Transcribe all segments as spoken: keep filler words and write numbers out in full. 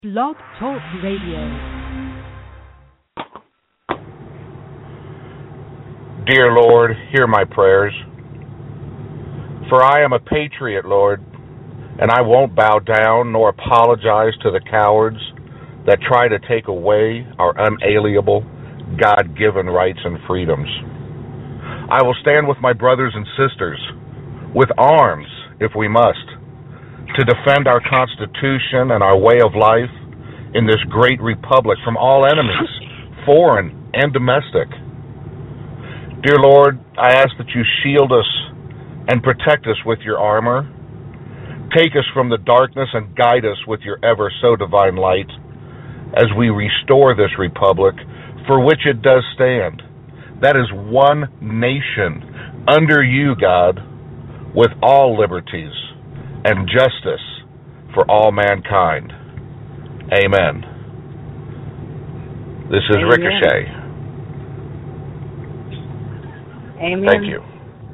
Blog Talk Radio. Dear Lord, hear my prayers. For I am a patriot, Lord, and I won't bow down nor apologize to the cowards that try to take away our unalienable, God-given rights and freedoms. I will stand with my brothers and sisters, with arms, if we must, to defend our Constitution and our way of life in this great republic from all enemies, foreign and domestic. Dear Lord, I ask that you shield us and protect us with your armor. Take us from the darkness and guide us with your ever so divine light as we restore this republic for which it does stand. That is one nation under you, God, with all liberties and justice for all mankind. Amen. This is Amen. Ricochet. Amen. Thank you.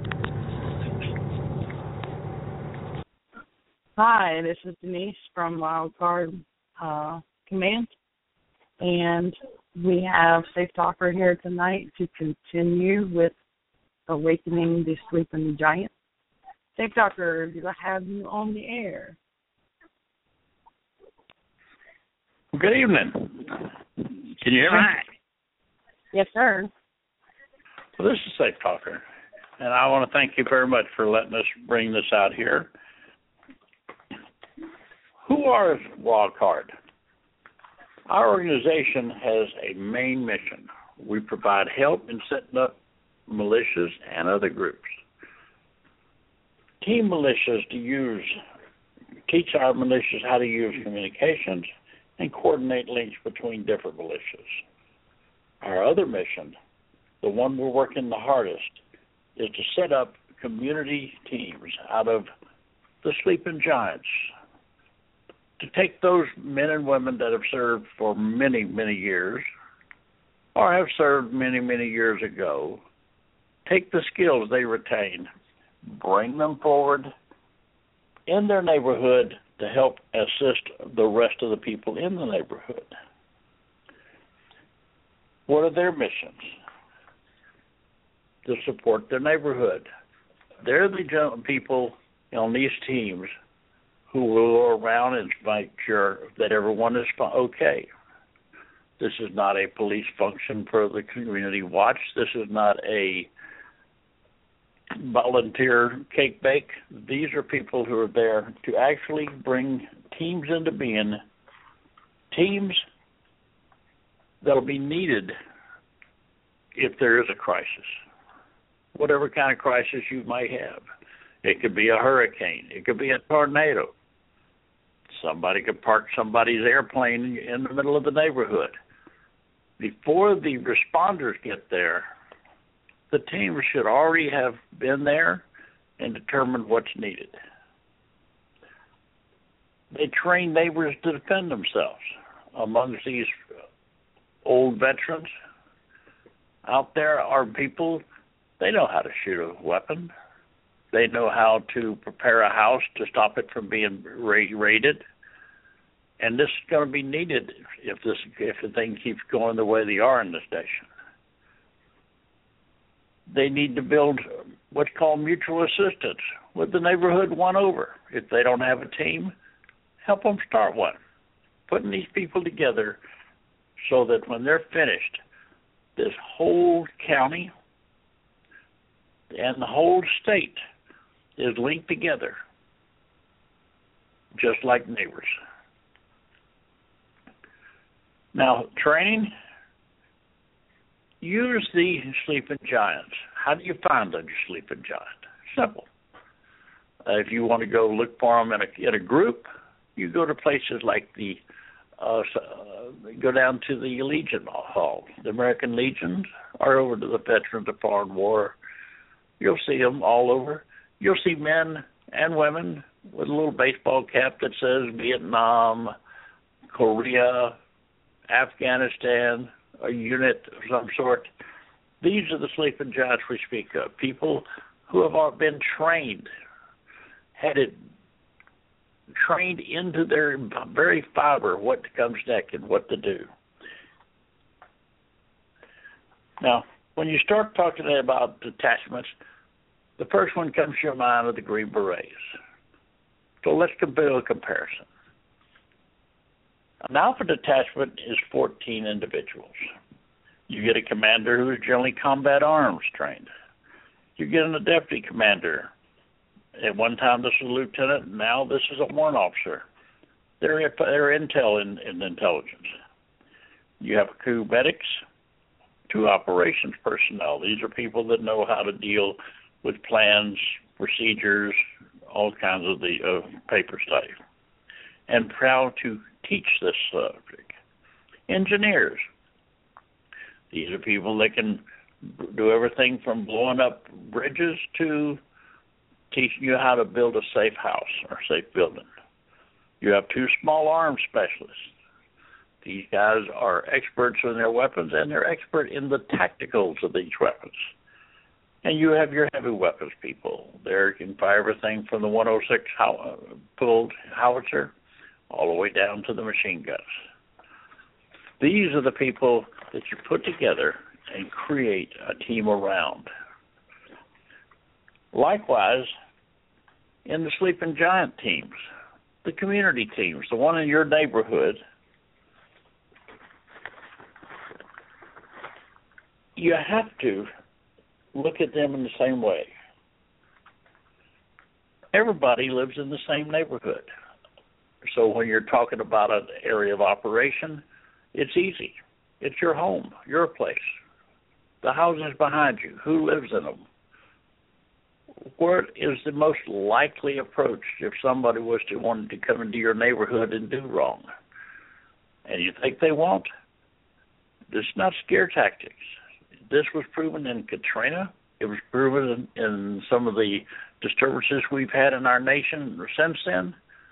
Hi, this is Denise from Wild Card uh, Command, and we have Safe Talker here tonight to continue with Awakening the Sleeping Giant. Safe Talker, do I have you on the air? Good evening. Can you hear me? Hi. Yes, sir. Well, this is Safe Talker, and I want to thank you very much for letting us bring this out here. Who are Wild Card? Our organization has a main mission. We provide help in setting up militias and other groups. Team militias to use, teach our militias how to use communications and coordinate links between different militias. Our other mission, the one we're working the hardest, is to set up community teams out of the sleeping giants, to take those men and women that have served for many, many years or have served many, many years ago, take the skills they retain, bring them forward in their neighborhood to help assist the rest of the people in the neighborhood. What are their missions? To support their neighborhood. They're the people on these teams who will go around and make sure that everyone is okay. This is not a police function for the community watch. This is not a volunteer cake bake. These are people who are there to actually bring teams into being, teams that will be needed if there is a crisis, whatever kind of crisis you might have. It could be a hurricane. It could be a tornado. Somebody could park somebody's airplane in the middle of the neighborhood. Before the responders get there, the team should already have been there and determined what's needed. They train neighbors to defend themselves. Amongst these old veterans out there are people, they know how to shoot a weapon. They know how to prepare a house to stop it from being raided. And this is going to be needed if this if the thing keeps going the way they are in the station. They need to build what's called mutual assistance with the neighborhood one over. If they don't have a team, help them start one. Putting these people together so that when they're finished, this whole county and the whole state is linked together, just like neighbors. Now, training, use the sleeping giants. How do you find a sleeping giant? Simple. Uh, if you want to go look for them in a, in a group, you go to places like the, uh, uh, go down to the Legion Hall. The American Legions are over to the Veterans of Foreign War. You'll see them all over. You'll see men and women with a little baseball cap that says Vietnam, Korea, Afghanistan, a unit of some sort. These are the sleeping giants we speak of, people who have all been trained, headed trained into their very fiber what comes next and what to do. Now, when you start talking about detachments, the first one comes to your mind are the Green Berets. So let's do a comparison. An alpha detachment is fourteen individuals. You get a commander who is generally combat arms trained. You get a deputy commander. At one time this was a lieutenant, now this is a warrant officer. They're, they're intel in, in intelligence. You have crew medics, two operations personnel. These are people that know how to deal with plans, procedures, all kinds of the uh, paper stuff, and proud to teach this subject. Engineers. These are people that can do everything from blowing up bridges to teaching you how to build a safe house or safe building. You have two small arms specialists. These guys are experts in their weapons, and they're expert in the tacticals of these weapons. And you have your heavy weapons people. They can fire everything from the one oh six how, pulled howitzer all the way down to the machine guns. These are the people that you put together and create a team around. Likewise, in the Sleeping Giant teams, the community teams, the one in your neighborhood, you have to look at them in the same way. Everybody lives in the same neighborhood. So when you're talking about an area of operation, it's easy. It's your home, your place. The houses behind you, who lives in them? What is the most likely approach if somebody was to want to come into your neighborhood and do wrong? And you think they won't? This is not scare tactics. This was proven in Katrina. It was proven in, in some of the disturbances we've had in our nation since then.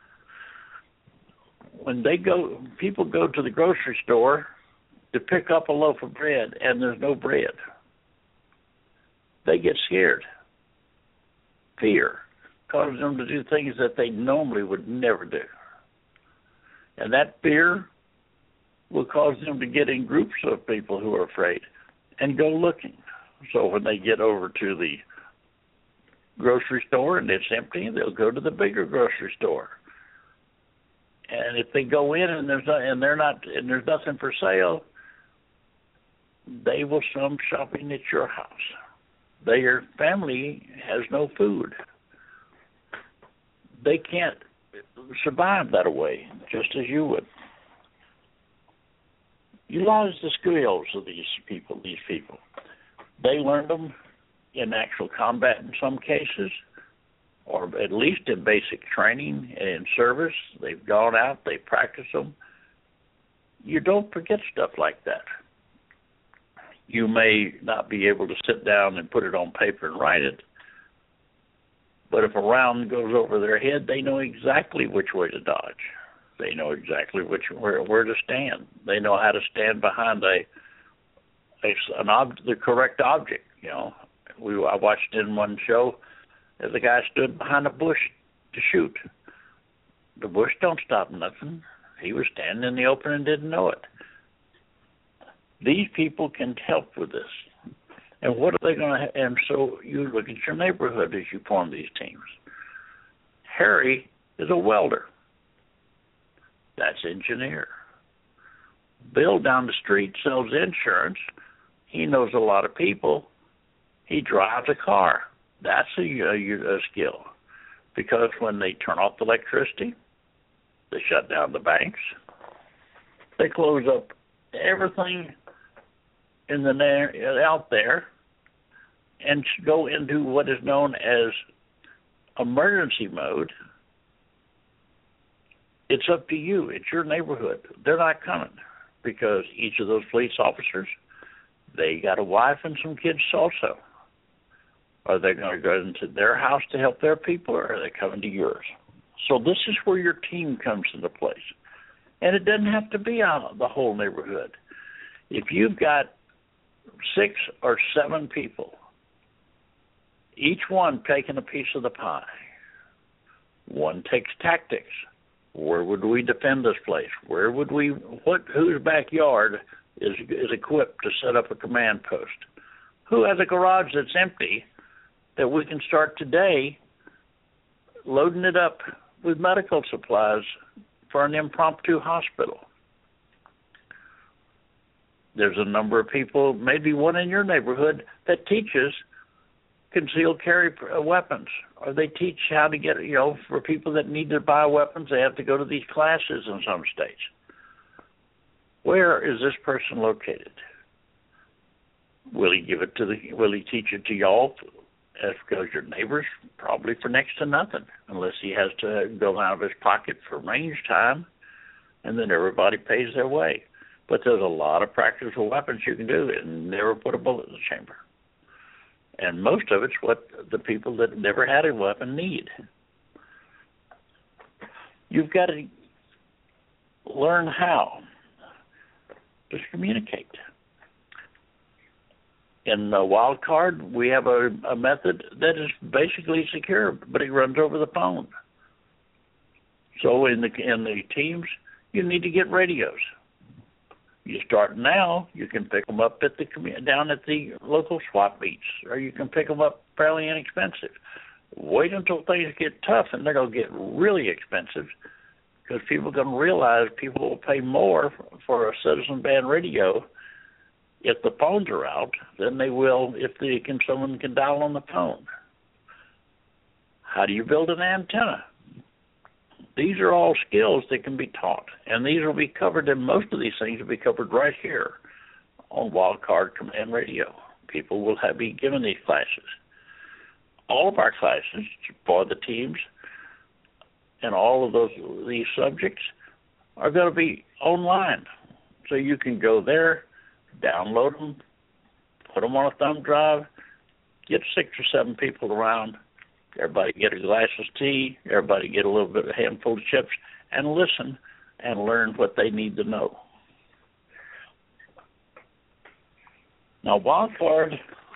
When they go, people go to the grocery store to pick up a loaf of bread and there's no bread. They get scared. Fear causes them to do things that they normally would never do. And that fear will cause them to get in groups of people who are afraid and go looking. So when they get over to the grocery store and it's empty, they'll go to the bigger grocery store. And if they go in and there's not, and they're not and there's nothing for sale, they will come shopping at your house. Their family has no food. They can't survive that way, just as you would. Utilize the skills of these people, these people. They learned them in actual combat in some cases, or at least in basic training and in service. They've gone out, they practice them. You don't forget stuff like that. You may not be able to sit down and put it on paper and write it, but if a round goes over their head, they know exactly which way to dodge. They know exactly which where where to stand. They know how to stand behind a, a an ob, the correct object. You know, we I watched in one show, as the guy stood behind a bush to shoot. The bush don't stop nothing. He was standing in the open and didn't know it. These people can help with this. And what are they going to? And so you look at your neighborhood as you form these teams. Harry is a welder. That's engineer. Bill down the street sells insurance. He knows a lot of people. He drives a car. That's a, a, a skill. Because when they turn off the electricity, they shut down the banks. They close up everything in the out there and go into what is known as emergency mode. It's up to you. It's your neighborhood. They're not coming because each of those police officers, they got a wife and some kids also. Are they going to go into their house to help their people, or are they coming to yours? So this is where your team comes into place. And it doesn't have to be out the whole neighborhood. If you've got six or seven people, each one taking a piece of the pie, One takes tactics. Where would we defend this place? Where would we, what, whose backyard is is equipped to set up a command post? Who has a garage that's empty that we can start today loading it up with medical supplies for an impromptu hospital? There's a number of people, maybe one in your neighborhood, that teaches concealed carry weapons, or they teach how to get, you know, for people that need to buy weapons, they have to go to these classes in some states. Where is this person located? Will he give it to the, will he teach it to y'all as because your neighbors? Probably for next to nothing, unless he has to go out of his pocket for range time, and then everybody pays their way. But there's a lot of practical weapons you can do and never put a bullet in the chamber. And most of it's what the people that never had a weapon need. You've got to learn how to communicate. In the wild card, we have a, a method that is basically secure, but it runs over the phone. So in the in the teams, you need to get radios. You start now, you can pick them up at the down at the local swap meets, or you can pick them up fairly inexpensive. Wait until things get tough, and they're going to get really expensive, because people are going to realize people will pay more for a citizen band radio if the phones are out than they will if they can someone can dial on the phone. How do you build an antenna? These are all skills that can be taught, and these will be covered, and most of these things will be covered right here on Wildcard Command Radio. People will have be given these classes. All of our classes for the teams and all of those these subjects are going to be online, so you can go there, download them, put them on a thumb drive, get six or seven people around. Everybody get a glass of tea, everybody get a little bit, a handful of chips, and listen and learn what they need to know. Now, Wildcard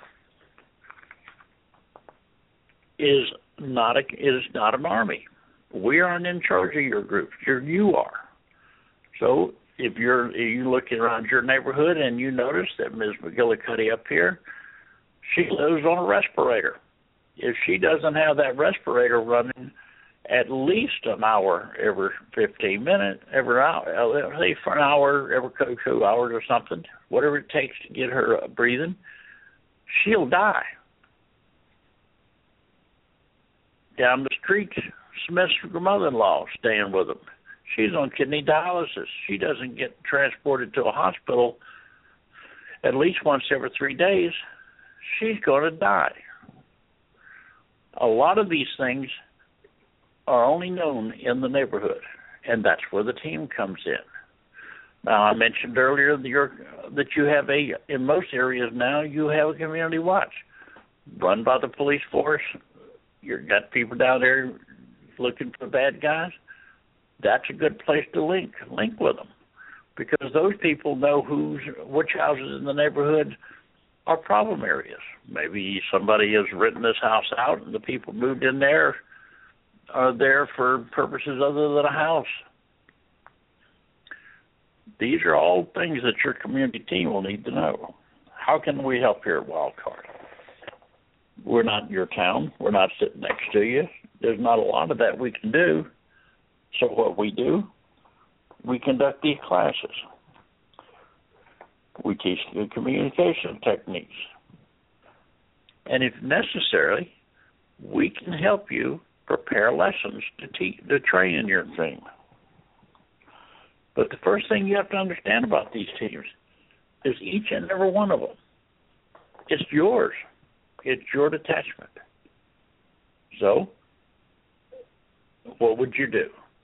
is not a is not an army. We aren't in charge of your groups. You're, you are. So if you're if you look around your neighborhood and you notice that Miz McGillicuddy up here, she lives on a respirator. If she doesn't have that respirator running at least an hour every fifteen minutes, every hour, say for an hour every two hours or something, whatever it takes to get her breathing, she'll die. Down the street, Smith's mother-in-law staying with them. She's on kidney dialysis. She doesn't get transported to a hospital at least once every three days. She's going to die. A lot of these things are only known in the neighborhood, and that's where the team comes in. Now, I mentioned earlier that, you're, that you have a, in most areas now, you have a community watch run by the police force. You've got people down there looking for bad guys. That's a good place to link, link with them, because those people know who's, which houses in the neighborhood are problem areas. Maybe somebody has written this house out and the people moved in there are there for purposes other than a house. These are all things that your community team will need to know. How can we help here at Wildcard? We're not in your town. We're not sitting next to you. There's not a lot of that we can do. So what we do, we conduct these classes. We teach the communication techniques. And if necessary, we can help you prepare lessons to teach, to train in your thing. But the first thing you have to understand about these teams is each and every one of them. It's yours. It's your detachment. So, what would you do?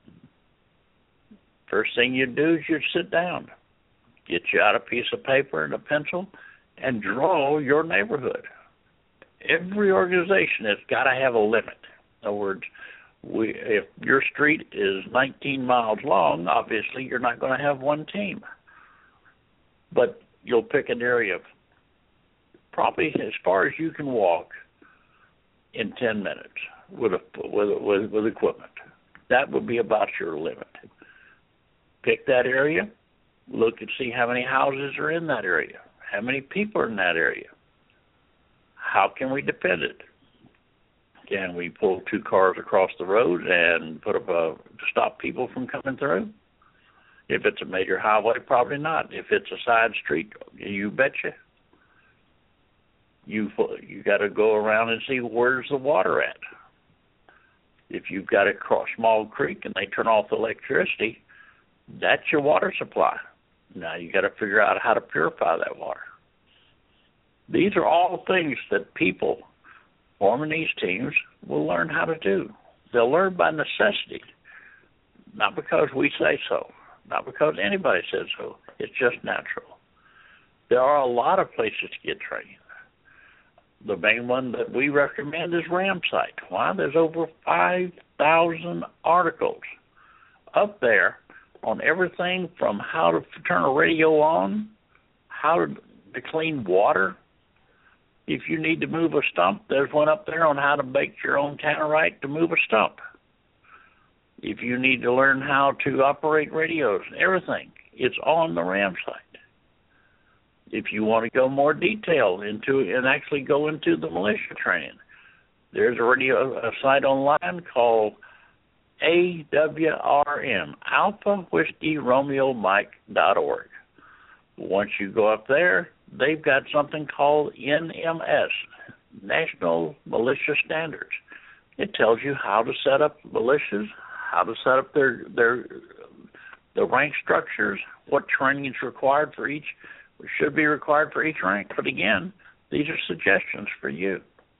First thing you'd do is you'd sit down. Get you out a piece of paper and a pencil and draw your neighborhood. Every organization has got to have a limit. In other words, we, if your street is nineteen miles long, obviously you're not going to have one team. But you'll pick an area of probably as far as you can walk in ten minutes. with, a, with, with, with equipment. That would be about your limit. Pick that area, look and see how many houses are in that area, how many people are in that area. How can we depend it? Can we pull two cars across the road and put up a stop people from coming through? If it's a major highway, probably not. If it's a side street, you betcha. You you got to go around and see where's the water at. If you've got a small creek and they turn off the electricity, that's your water supply. Now you got to figure out how to purify that water. These are all things that people forming these teams will learn how to do. They'll learn by necessity, not because we say so, not because anybody says so. It's just natural. There are a lot of places to get training. The main one that we recommend is RamSite. Why? There's over five thousand articles up there on everything from how to turn a radio on, how to, to clean water. If you need to move a stump, there's one up there on how to bake your own tannerite to move a stump. If you need to learn how to operate radios, everything, it's on the RamSite. If you want to go more detail into and actually go into the militia training, there's a radio a site online called A W R M, Alpha Whiskey Romeo Mike dot org. Once you go up there, they've got something called N M S, National Militia Standards. It tells you how to set up militias, how to set up their their the rank structures, what training is required for each, should be required for each rank. But again, these are suggestions for you.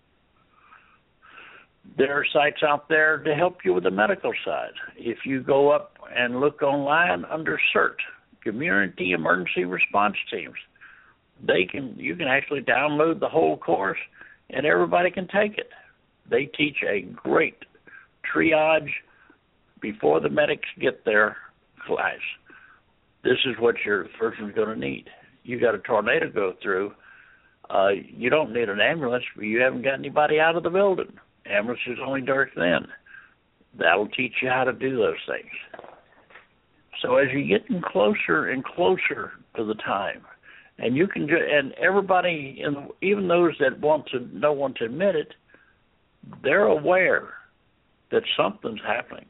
There are sites out there to help you with the medical side. If you go up and look online under CERT, Community Emergency Response Teams, they can you can actually download the whole course and everybody can take it. They teach a great triage before the medics get there class. This is what your person's going to need. You got a tornado go through. Uh, you don't need an ambulance, but you haven't got anybody out of the building. Ambulance is only dark then. That'll teach you how to do those things. So as you're getting closer and closer to the time, and you can, and everybody, in, even those that want to don't want to admit it, they're aware that something's happening.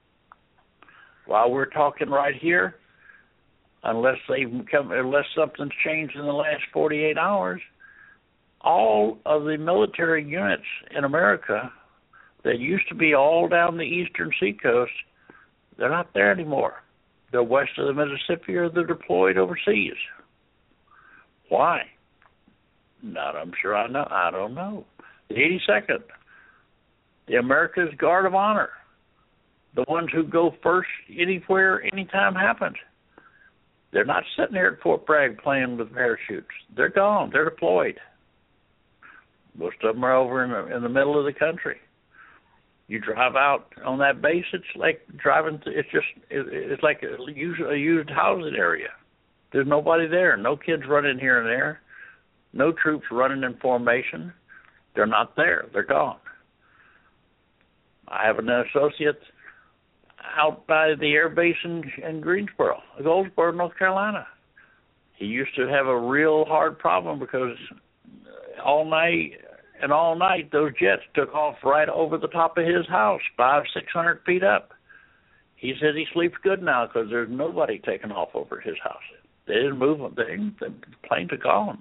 While we're talking right here, unless they come, unless something's changed in the last forty-eight hours, all of the military units in America that used to be all down the eastern seacoast, they're not there anymore. They're west of the Mississippi or they're deployed overseas. Why? Not, I'm sure I know. I don't know. The eighty-second, the America's Guard of Honor, the ones who go first anywhere, anytime happens. They're not sitting there at Fort Bragg playing with parachutes. They're gone. They're deployed. Most of them are over in the, in the middle of the country. You drive out on that base, it's like driving. To, it's just it, it's like a used, a used housing area. There's nobody there. No kids running here and there. No troops running in formation. They're not there. They're gone. I have an associate out by the air base in, in Greensboro, Goldsboro, North Carolina. He used to have a real hard problem because all night and all night those jets took off right over the top of his house, five, six hundred feet up. He said he sleeps good now because there's nobody taking off over his house. They didn't move them. They, the planes are gone.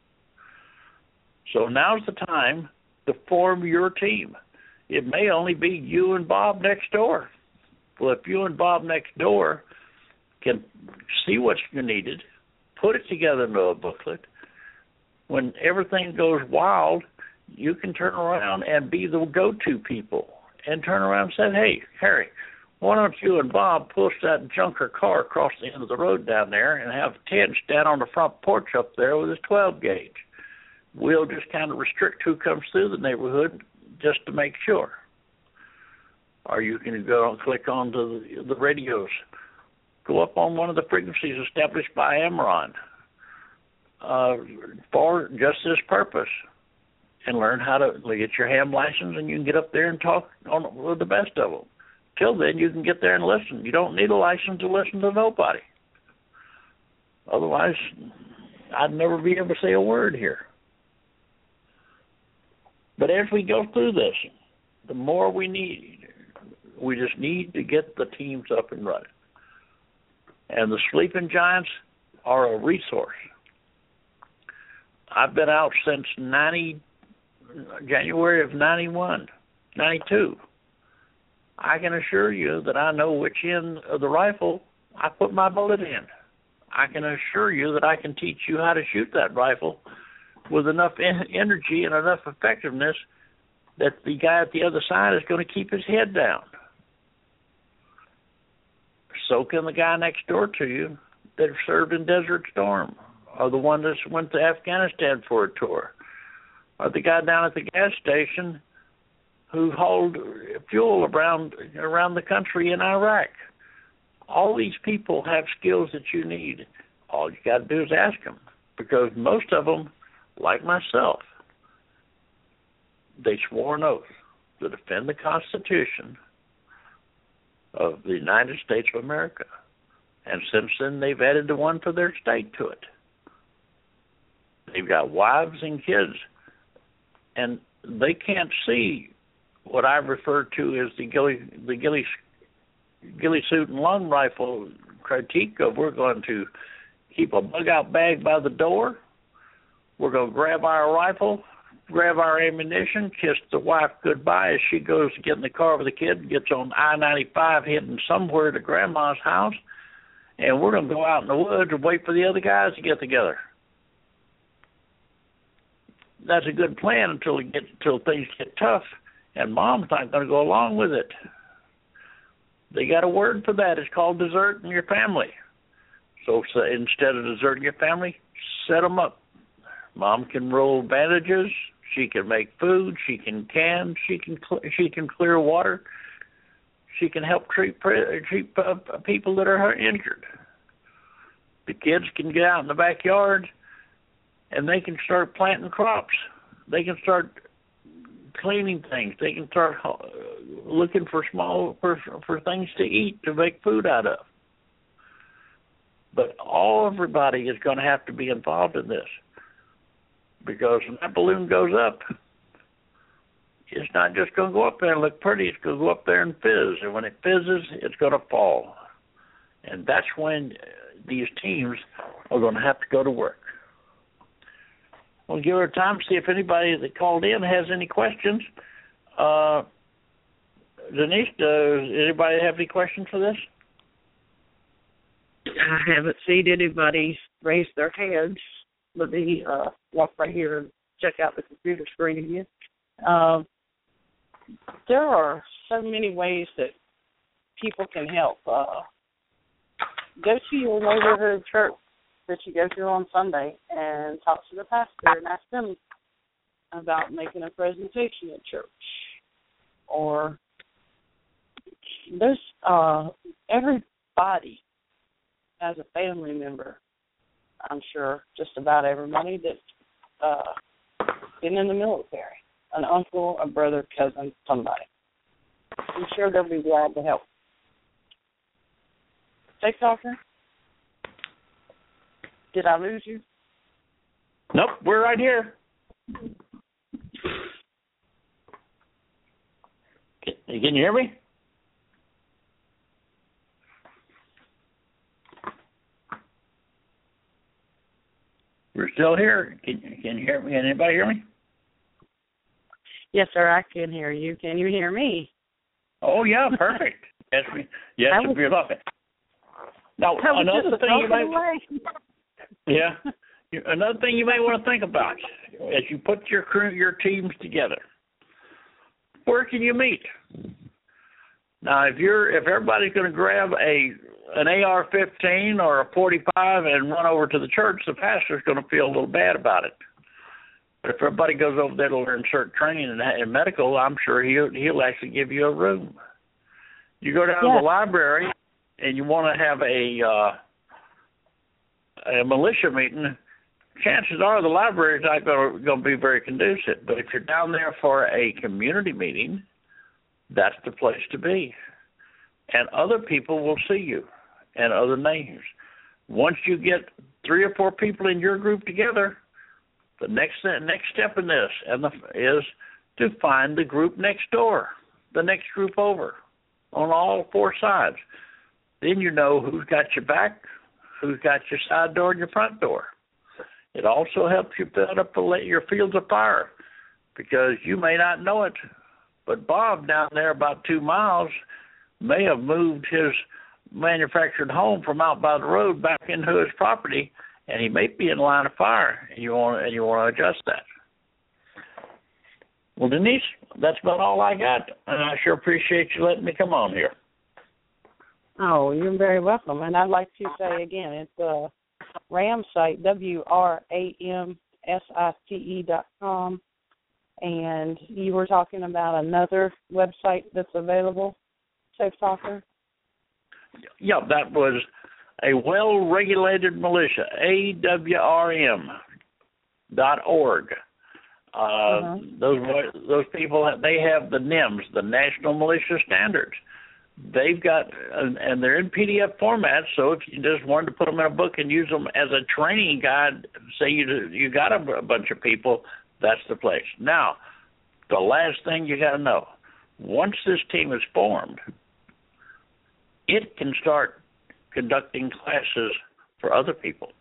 So now's the time to form your team. It may only be you and Bob next door. Well, if you and Bob next door can see what's needed, put it together into a booklet, when everything goes wild, you can turn around and be the go-to people and turn around and say, hey, Harry, why don't you and Bob push that junker car across the end of the road down there and have Ted stand on the front porch up there with his twelve gauge. We'll just kind of restrict who comes through the neighborhood just to make sure. Or you can go and click on to the, the radios. Go up on one of the frequencies established by Amron uh, for just this purpose. and learn how to get your ham license, and you can get up there and talk on with the best of them. Till then, you can get there and listen. You don't need a license to listen to nobody. Otherwise, I'd never be able to say a word here. But as we go through this, the more we need, we just need to get the teams up and running. And the Sleeping Giants are a resource. I've been out since ninety, January of ninety-one, ninety-two. I can assure you that I know which end of the rifle I put my bullet in. I can assure you that I can teach you how to shoot that rifle with enough en- energy and enough effectiveness that the guy at the other side is going to keep his head down. So can the guy next door to you that served in Desert Storm, or the one that went to Afghanistan for a tour, or the guy down at the gas station who hauled fuel around around the country in Iraq. All these people have skills that you need. All you got to do is ask them, because most of them, like myself, they swore an oath to defend the Constitution of the United States of America. And since then, they've added the one for their state to it. They've got wives and kids, and they can't see what I refer to as the ghillie, the ghillie, ghillie suit and long rifle critique of we're going to keep a bug-out bag by the door, we're going to grab our rifle, grab our ammunition, kiss the wife goodbye as she goes to get in the car with the kid, gets on I ninety-five heading somewhere to Grandma's house, and we're going to go out in the woods and wait for the other guys to get together. That's a good plan until it gets, until things get tough, and Mom's not going to go along with it. They got a word for that. It's called deserting your family. So, so instead of deserting your family, set them up. Mom can roll bandages. She can make food. She can can. She can cl- she can clear water. She can help treat pre- treat uh, people that are injured. The kids can get out in the backyard, and they can start planting crops. They can start cleaning things. They can start uh, looking for small for, for things to eat to make food out of. But all everybody is going to have to be involved in this, because when that balloon goes up, it's not just going to go up there and look pretty. It's going to go up there and fizz, and when it fizzes, it's going to fall. And that's when these teams are going to have to go to work. We'll give her time to see if anybody that called in has any questions. Uh, Denise, does anybody have any questions for this? I haven't seen anybody raise their hands. Let me uh, walk right here and check out the computer screen again. Uh, there are so many ways that people can help. Uh, go to your neighborhood church that you go to on Sunday and talk to the pastor and ask them about making a presentation at church. Or there's uh, everybody has a family member, I'm sure, just about everybody that's uh, been in the military, an uncle, a brother, cousin, somebody. I'm sure they'll be glad to help. Jake Talker? Did I lose you? Nope, we're right here. Can, can you hear me? We're still here. Can, can you hear me? Can anybody hear me? Yes, sir, I can hear you. Can you hear me? Oh, yeah, perfect. yes, we, yes, was, we're loving it. Now, another thing you might... Yeah. Another thing you may want to think about as you put your crew, your teams together. Where can you meet? Now, if you're if everybody's going to grab a an A R fifteen or a forty-five and run over to the church, the pastor's going to feel a little bad about it. But if everybody goes over there to learn certain training in, in medical, I'm sure he'll he'll actually give you a room. You go down yeah. to the library and you want to have a uh, a militia meeting, chances are the library is not going to be very conducive. But if you're down there for a community meeting, that's the place to be. And other people will see you and other names. Once you get three or four people in your group together, the next next step in this and the, is to find the group next door, the next group over, on all four sides. Then you know who's got your back, who's got your side door and your front door. It also helps you build up your fields of fire, because you may not know it, but Bob down there about two miles may have moved his manufactured home from out by the road back into his property, and he may be in line of fire, and you want and you want to adjust that. Well, Denise, that's about all I got, and I sure appreciate you letting me come on here. Oh, you're very welcome. And I'd like to say again, it's uh, RAM site, W R A M S I T E dot com. And you were talking about another website that's available, Safe Talker? Yeah, that was a well-regulated militia, A W R M dot org. Uh, uh-huh. Those those people, they have the N I M S, the National Militia Standards. They've got, and they're in P D F format, so if you just wanted to put them in a book and use them as a training guide, say you you got a, a bunch of people, that's the place. Now, the last thing you got to know, once this team is formed, it can start conducting classes for other people.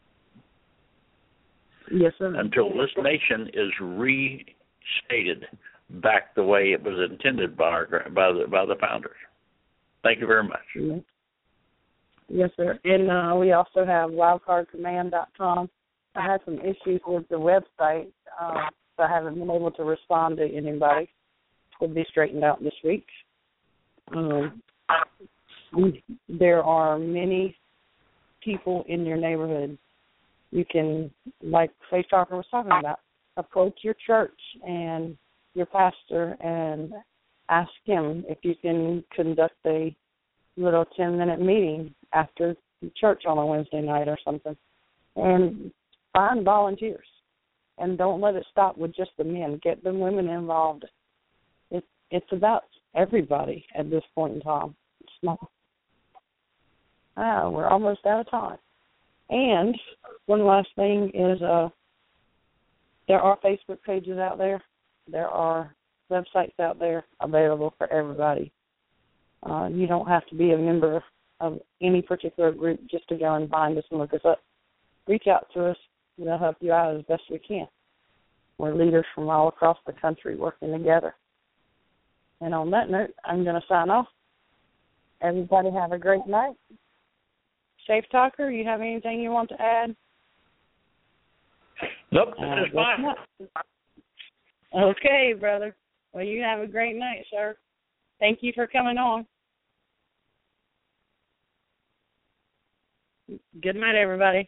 Yes, sir. Until this nation is restated back the way it was intended by our, by the by the founders. Thank you very much. Yes, yes sir. And uh, we also have wildcard command dot com. I had some issues with the website, uh, so I haven't been able to respond to anybody. It'll be straightened out this week. Um, there are many people in your neighborhood. You can, like Faith Talker was talking about, approach your church and your pastor and ask him if you can conduct a little ten-minute meeting after church on a Wednesday night or something. And find volunteers. And don't let it stop with just the men. Get the women involved. It, it's about everybody at this point in time. It's not. Ah, we're almost out of time. And one last thing is uh, there are Facebook pages out there. There are websites out there available for everybody. Uh, you don't have to be a member of any particular group just to go and find us and look us up. Reach out to us. We'll help you out as best we can. We're leaders from all across the country working together. And on that note, I'm going to sign off. Everybody have a great night. Safe Talker, you have anything you want to add? Nope, that's fine. Okay, brother. Well, you have a great night, sir. Thank you for coming on. Good night, everybody.